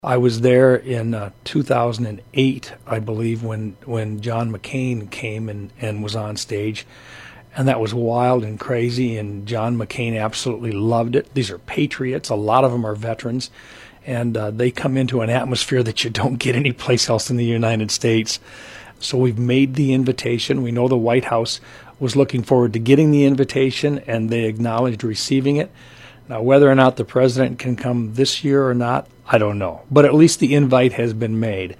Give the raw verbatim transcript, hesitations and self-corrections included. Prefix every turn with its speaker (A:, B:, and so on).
A: I was there in uh, two thousand eight, I believe, when, when John McCain came and, and was on stage. And that was wild and crazy, and John McCain absolutely loved it. These are patriots. A lot of them are veterans, and uh, they come into an atmosphere that you don't get anyplace else in the United States. So we've made the invitation. We know the White House was looking forward to getting the invitation, and they acknowledged receiving it. Now, whether or not the president can come this year or not, I don't know. But at least the invite has been made.